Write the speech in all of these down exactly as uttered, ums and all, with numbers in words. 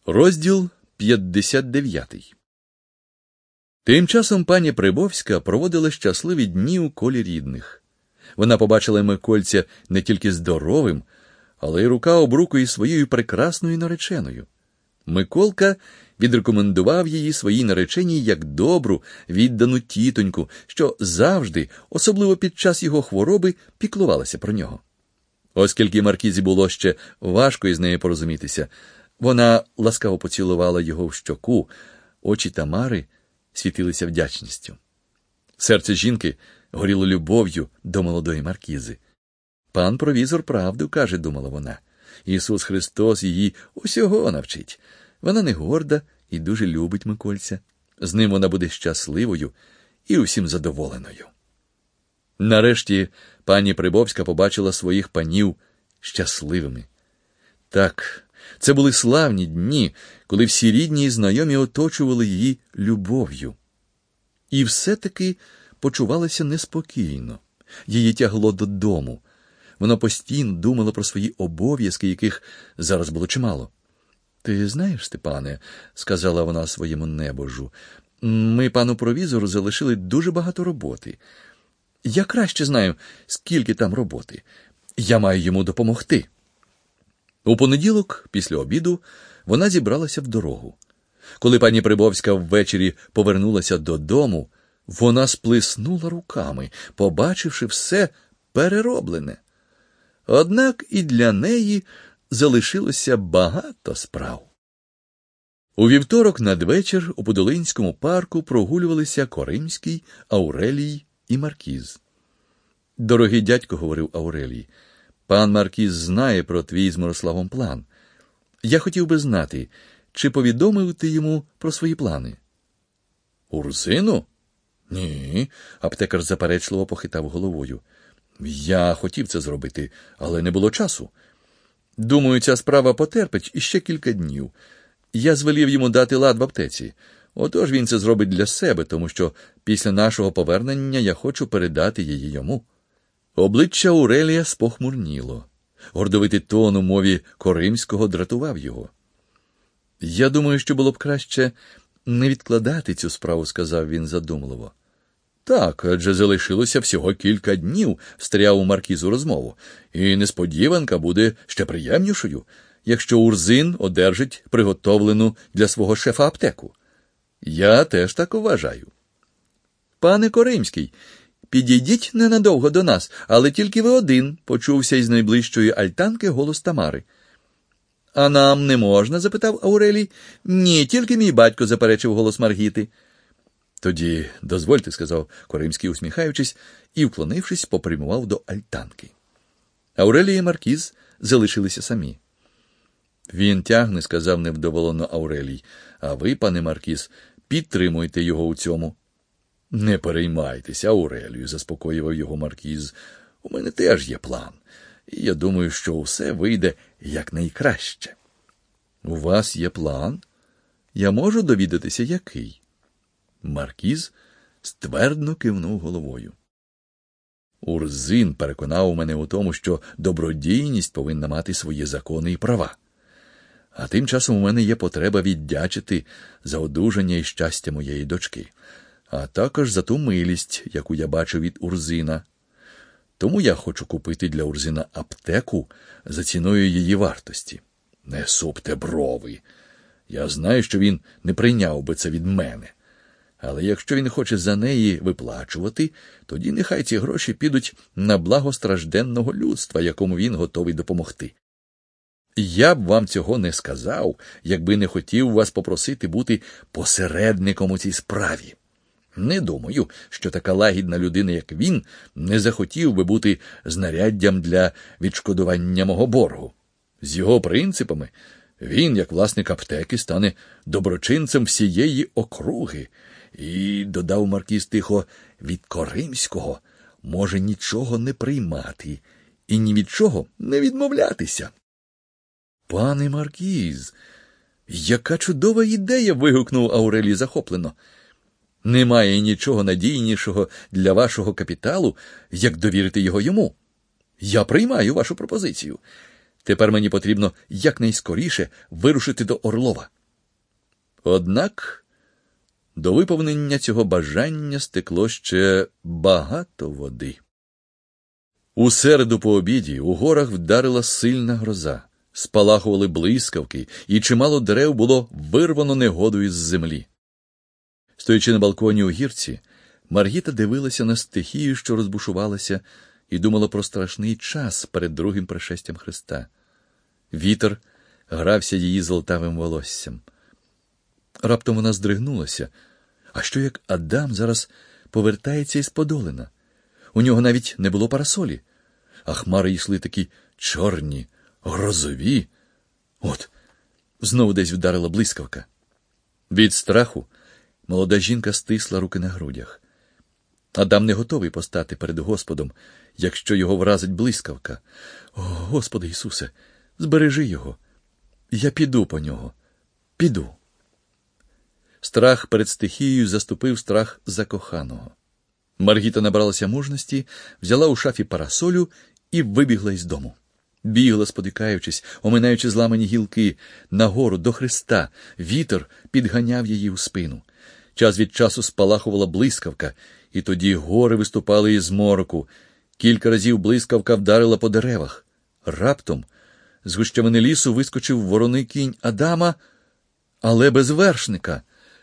Розділ п'ятдесят дев'ятий. Тим часом пані Прибовська проводила щасливі дні у колі рідних. Вона побачила Микольця не тільки здоровим, але й рука об руку із своєю прекрасною нареченою. Миколка відрекомендував її своїй нареченій як добру, віддану тітоньку, що завжди, особливо під час його хвороби, піклувалася про нього. Оскільки Маркізі було ще важко із нею порозумітися, вона ласкаво поцілувала його в щоку, очі Тамари світилися вдячністю. Серце жінки горіло любов'ю до молодої маркізи. «Пан провізор правду каже», — думала вона. «Ісус Христос її усього навчить. Вона не горда і дуже любить Микольця. З ним вона буде щасливою і усім задоволеною». Нарешті пані Прибовська побачила своїх панів щасливими. Так, це були славні дні, коли всі рідні і знайомі оточували її любов'ю. І все-таки почувалася неспокійно. Її тягло додому. Вона постійно думала про свої обов'язки, яких зараз було чимало. «Ти знаєш, Степане, — сказала вона своєму небожу, — ми пану провізору залишили дуже багато роботи. Я краще знаю, скільки там роботи. Я маю йому допомогти». У понеділок, після обіду, вона зібралася в дорогу. Коли пані Прибовська ввечері повернулася додому, вона сплеснула руками, побачивши все перероблене. Однак і для неї залишилося багато справ. У вівторок надвечір у Подолинському парку прогулювалися Коримський, Аурелій і Маркіз. «Дорогий дядько, — говорив Аурелій, — пан Маркіз знає про твій з Мирославом план. Я хотів би знати, чи повідомив ти йому про свої плани?» «Урзину? Ні», — аптекар заперечливо похитав головою. «Я хотів це зробити, але не було часу. Думаю, ця справа потерпить іще кілька днів. Я звелів йому дати лад в аптеці. Отож він це зробить для себе, тому що після нашого повернення я хочу передати її йому». Обличчя Аурелія спохмурніло. Гордовитий тон у мові Коримського дратував його. «Я думаю, що було б краще не відкладати цю справу», — сказав він задумливо. «Так, адже залишилося всього кілька днів», — встряв у Маркізу розмову. «І несподіванка буде ще приємнішою, якщо Урзин одержить приготовлену для свого шефа аптеку. Я теж так вважаю». «Пане Коримський, підійдіть ненадовго до нас, але тільки ви один», — почувся із найближчої альтанки голос Тамари. «А нам не можна?» — запитав Аурелій. «Ні, тільки мій батько», — заперечив голос Маргіти. «Тоді дозвольте», — сказав Коримський, усміхаючись, і, вклонившись, попрямував до альтанки. Аурелій і Маркіз залишилися самі. «Він тягне», — сказав невдоволено Аурелій, — «а ви, пане Маркіз, підтримуйте його у цьому». «Не переймайтеся, Аурелію», — заспокоював його Маркіз. «У мене теж є план, і я думаю, що усе вийде якнайкраще». «У вас є план? Я можу довідатися, який?» Маркіз ствердно кивнув головою. «Урзин переконав мене у тому, що добродійність повинна мати свої закони і права. А тим часом у мене є потреба віддячити за одужання і щастя моєї дочки, а також за ту милість, яку я бачив від Урзина. Тому я хочу купити для Урзина аптеку за ціною її вартості». «Не супте брови. Я знаю, що він не прийняв би це від мене. Але якщо він хоче за неї виплачувати, тоді нехай ці гроші підуть на благо стражденного людства, якому він готовий допомогти. Я б вам цього не сказав, якби не хотів вас попросити бути посередником у цій справі. Не думаю, що така лагідна людина, як він, не захотів би бути знаряддям для відшкодування мого боргу. З його принципами він, як власник аптеки, стане доброчинцем всієї округи. І, додав Маркіз тихо, від Коримського може нічого не приймати і ні від чого не відмовлятися». «Пане Маркіз, яка чудова ідея!» — вигукнув Аурелій захоплено. «Немає нічого надійнішого для вашого капіталу, як довірити його йому. Я приймаю вашу пропозицію. Тепер мені потрібно якнайскоріше вирушити до Орлова. Однак до виповнення цього бажання стекло ще багато води. У середу по обіді у горах вдарила сильна гроза, спалахували блискавки, і чимало дерев було вирвано негодою з землі. Стоячи на балконі у гірці, Маргіта дивилася на стихію, що розбушувалася, і думала про страшний час перед другим пришестям Христа. Вітер грався її золотавим волоссям. Раптом вона здригнулася. А що як Адам зараз повертається із Подолина? У нього навіть не було парасолі, а хмари йшли такі чорні, грозові. От, знову десь вдарила блискавка. Від страху молода жінка стисла руки на грудях. Адам не готовий постати перед Господом, якщо його вразить блискавка. О, Господи Ісусе, збережи його. Я піду по нього. Піду. Страх перед стихією заступив страх за коханого. Маргіта набралася мужності, взяла у шафі парасолю і вибігла із дому. Бігла, спотикаючись, оминаючи зламані гілки, нагору до Христа. Вітер підганяв її у спину. Час від часу спалахувала блискавка, і тоді гори виступали із мороку. Кілька разів блискавка вдарила по деревах. Раптом з гущавини лісу вискочив вороний кінь Адама, але без вершника.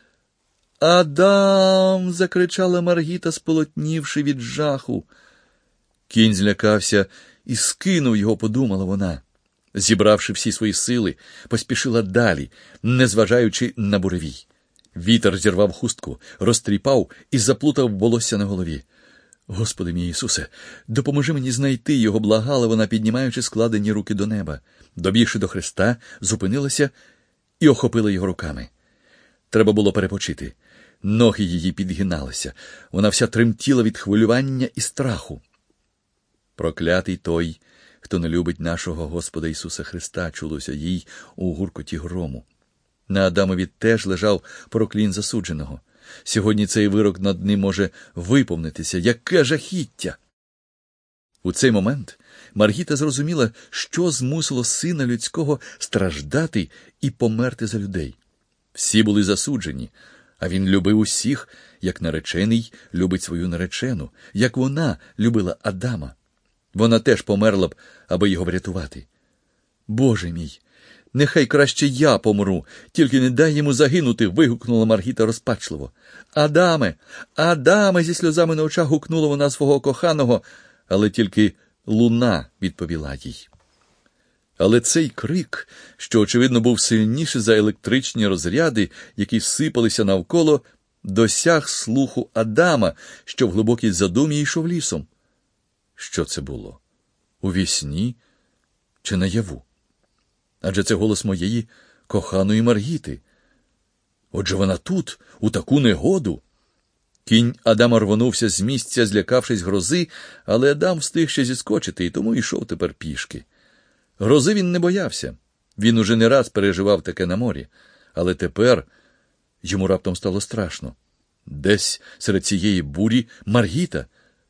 «Адам!» – закричала Маргіта, сполотнівши від жаху. Кінь злякався і скинув його, подумала вона. Зібравши всі свої сили, поспішила далі, незважаючи на буревій. Вітер зірвав хустку, розтріпав і заплутав волосся на голові. «Господи мій Ісусе, допоможи мені знайти його», – благала вона, піднімаючи складені руки до неба. Добігши до Христа, зупинилася і охопила його руками. Треба було перепочити. Ноги її підгиналися. Вона вся тремтіла від хвилювання і страху. «Проклятий той, хто не любить нашого Господа Ісуса Христа», – чулося їй у гуркоті грому. На Адамові теж лежав проклін засудженого. Сьогодні цей вирок над ним може виповнитися. Яке жахіття! У цей момент Маргіта зрозуміла, що змусило Сина Людського страждати і померти за людей. Всі були засуджені, а він любив усіх, як наречений любить свою наречену, як вона любила Адама. Вона теж померла б, аби його врятувати. «Боже мій, нехай краще я помру, тільки не дай йому загинути», – вигукнула Маргіта розпачливо. «Адаме! Адаме!» – зі сльозами на очах гукнула вона свого коханого, але тільки луна відповіла їй. Але цей крик, що, очевидно, був сильніший за електричні розряди, які сипалися навколо, досяг слуху Адама, що в глибокій задумі йшов лісом. Що це було? У вісні чи наяву? Адже це голос моєї коханої Маргіти. Отже, вона тут, у таку негоду. Кінь Адама рвонувся з місця, злякавшись грози, але Адам встиг ще зіскочити, і тому йшов тепер пішки. Грози він не боявся. Він уже не раз переживав таке на морі. Але тепер йому раптом стало страшно. Десь серед цієї бурі Маргіта.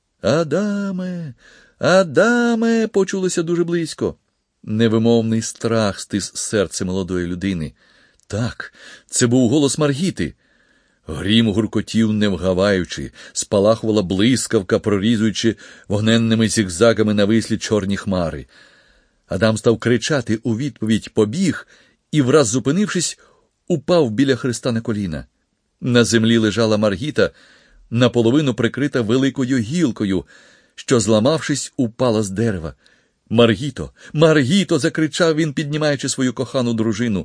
«Адаме! Адаме!» – почулося дуже близько. Невимовний страх стис серце молодої людини. Так, це був голос Маргіти. Грім гуркотів, не вгаваючи, спалахувала блискавка, прорізуючи вогненними зігзагами навислі чорні хмари. Адам став кричати у відповідь, побіг і, враз зупинившись, упав біля Христа на коліна. На землі лежала Маргіта, наполовину прикрита великою гілкою, що, зламавшись, упала з дерева. «Маргіто! Маргіто!» – закричав він, піднімаючи свою кохану дружину.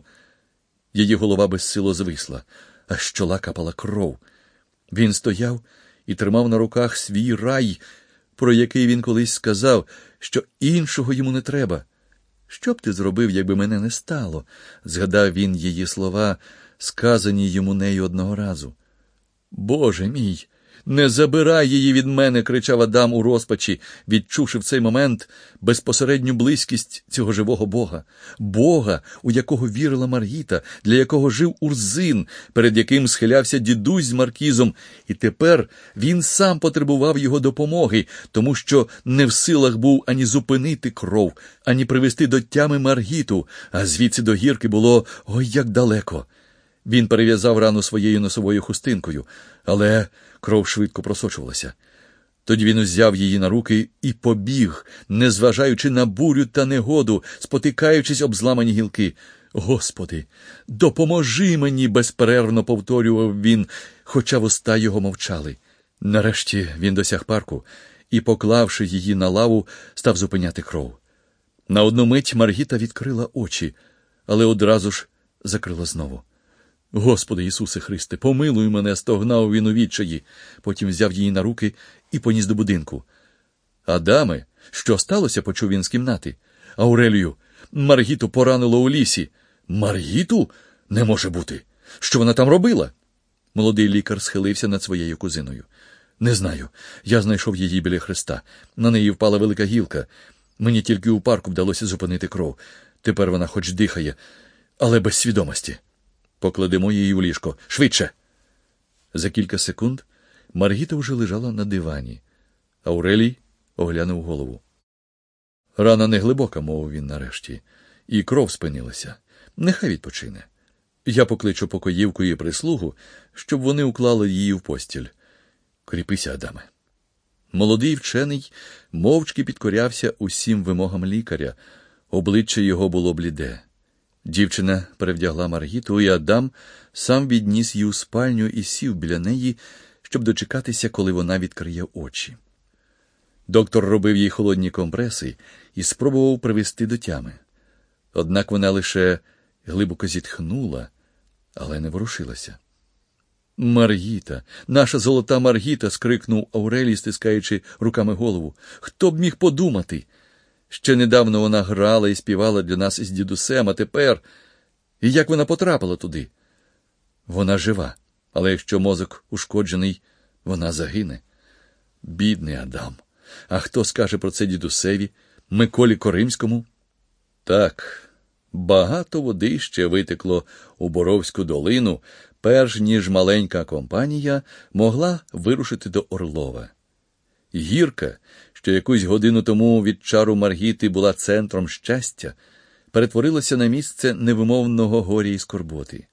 Її голова безсило звисла, а з чола капала кров. Він стояв і тримав на руках свій рай, про який він колись сказав, що іншого йому не треба. «Що б ти зробив, якби мене не стало?» – згадав він її слова, сказані йому нею одного разу. «Боже мій, Не забирай її від мене!» – кричав Адам у розпачі, відчувши в цей момент безпосередню близькість цього живого Бога. Бога, у якого вірила Маргіта, для якого жив Урзин, перед яким схилявся дідусь з маркізом. І тепер він сам потребував його допомоги, тому що не в силах був ані зупинити кров, ані привести до тями Маргіту, а звідси до гірки було ой як далеко. Він перев'язав рану своєю носовою хустинкою, але кров швидко просочувалася. Тоді він узяв її на руки і побіг, незважаючи на бурю та негоду, спотикаючись об зламані гілки. «Господи, допоможи мені!» – безперервно повторював він, хоча вуста його мовчали. Нарешті він досяг парку і, поклавши її на лаву, став зупиняти кров. На одну мить Маргіта відкрила очі, але одразу ж закрила знову. «Господи Ісусе Христе, помилуй мене!» – стогнав він у відчаї. Потім взяв її на руки і поніс до будинку. «Адаме, що сталося?» – почув він з кімнати. «Аурелію, Маргіту поранило у лісі». «Маргіту? Не може бути! Що вона там робила?» Молодий лікар схилився над своєю кузиною. «Не знаю. Я знайшов її біля хреста. На неї впала велика гілка. Мені тільки у парку вдалося зупинити кров. Тепер вона хоч дихає, але без свідомості. Покладемо її у ліжко. Швидше!» За кілька секунд Маргіта вже лежала на дивані. Аурелій оглянув голову. «Рана неглибока», – мовив він нарешті, – «і кров спинилася. Нехай відпочине. Я покличу покоївку і прислугу, щоб вони уклали її в постіль. Кріпися, Адаме». Молодий вчений мовчки підкорявся усім вимогам лікаря. Обличчя його було бліде. Дівчина перевдягла Маргіту, і Адам сам відніс її у спальню і сів біля неї, щоб дочекатися, коли вона відкриє очі. Доктор робив їй холодні компреси і спробував привести до тями. Однак вона лише глибоко зітхнула, але не ворушилася. «Маргіта! Наша золота Маргіта!» – скрикнув Аурелій, стискаючи руками голову. «Хто б міг подумати? Ще недавно вона грала і співала для нас із дідусем, а тепер... І як вона потрапила туди? Вона жива, але якщо мозок ушкоджений, вона загине. Бідний Адам! А хто скаже про це дідусеві, Миколі Коримському?» Так, багато води ще витекло у Боровську долину, перш ніж маленька компанія могла вирушити до Орлова. Гірка, що якусь годину тому від чару Маргіти була центром щастя, перетворилася на місце невимовного горя і скорботи.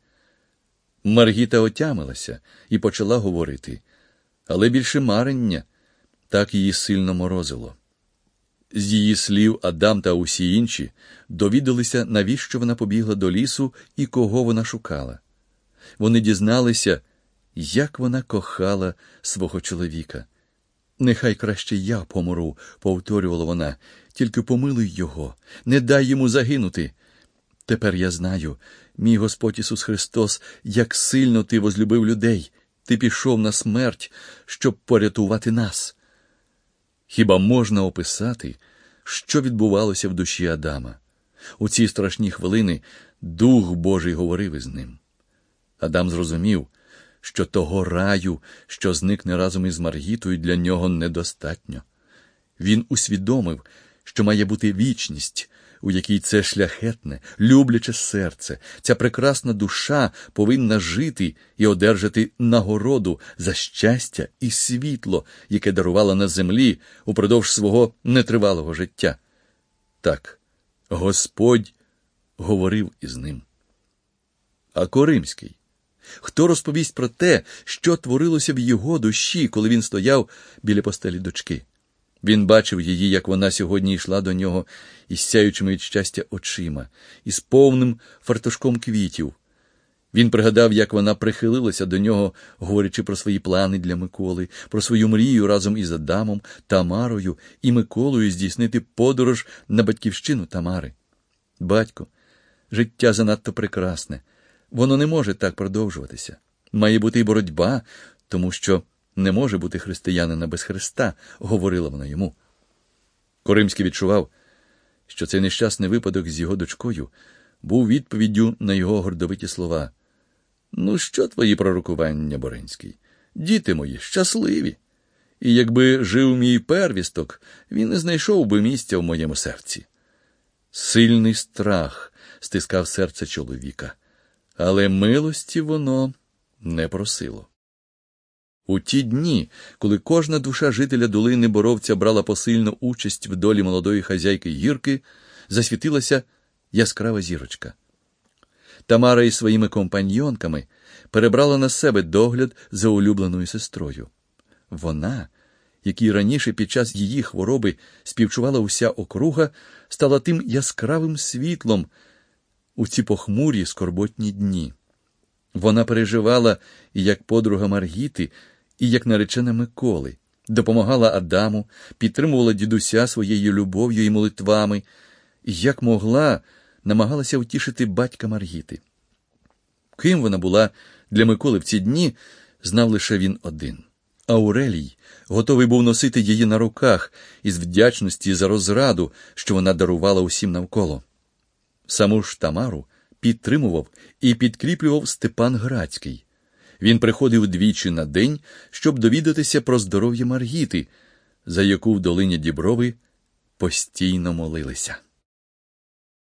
Маргіта отямилася і почала говорити, але більше марення, так її сильно морозило. З її слів Адам та усі інші довідалися, навіщо вона побігла до лісу і кого вона шукала. Вони дізналися, як вона кохала свого чоловіка. «Нехай краще я помру», – повторювала вона, – «тільки помилуй його, не дай йому загинути. Тепер я знаю, мій Господь Ісус Христос, як сильно ти возлюбив людей. Ти пішов на смерть, щоб порятувати нас». Хіба можна описати, що відбувалося в душі Адама? У ці страшні хвилини Дух Божий говорив із ним. Адам зрозумів, що того раю, що зникне разом із Маргітою, для нього недостатньо. Він усвідомив, що має бути вічність, у якій це шляхетне, любляче серце, ця прекрасна душа повинна жити і одержати нагороду за щастя і світло, яке дарувала на землі упродовж свого нетривалого життя. Так, Господь говорив із ним. А Коримський? Хто розповість про те, що творилося в його душі, коли він стояв біля постелі дочки? Він бачив її, як вона сьогодні йшла до нього із сяючими від щастя очима, із повним фартушком квітів. Він пригадав, як вона прихилилася до нього, говорячи про свої плани для Миколи, про свою мрію разом із Адамом, Тамарою і Миколою здійснити подорож на батьківщину Тамари. «Батько, життя занадто прекрасне. Воно не може так продовжуватися. Має бути й боротьба, тому що не може бути християнина без Христа», – говорила вона йому. Коримський відчував, що цей нещасний випадок з його дочкою був відповіддю на його гордовиті слова. «Ну що твої пророкування, Боринський? Діти мої щасливі. І якби жив мій первісток, він не знайшов би місця в моєму серці. Сильний страх стискав серце чоловіка, але милості воно не просило. У ті дні, коли кожна душа жителя долини Боровця брала посильну участь в долі молодої хазяйки Гірки, засвітилася яскрава зірочка. Тамара із своїми компаньйонками перебрала на себе догляд за улюбленою сестрою. Вона, якій раніше під час її хвороби співчувала уся округа, стала тим яскравим світлом у ці похмурі скорботні дні. Вона переживала і як подруга Маргіти, і як наречена Миколи, допомагала Адаму, підтримувала дідуся своєю любов'ю і молитвами, і як могла намагалася утішити батька Маргіти. Ким вона була для Миколи в ці дні, знав лише він один. Аурелій готовий був носити її на руках із вдячності за розраду, що вона дарувала усім навколо. Саму ж Тамару підтримував і підкріплював Степан Грацький. Він приходив двічі на день, щоб довідатися про здоров'я Маргіти, за яку в долині Діброви постійно молилися.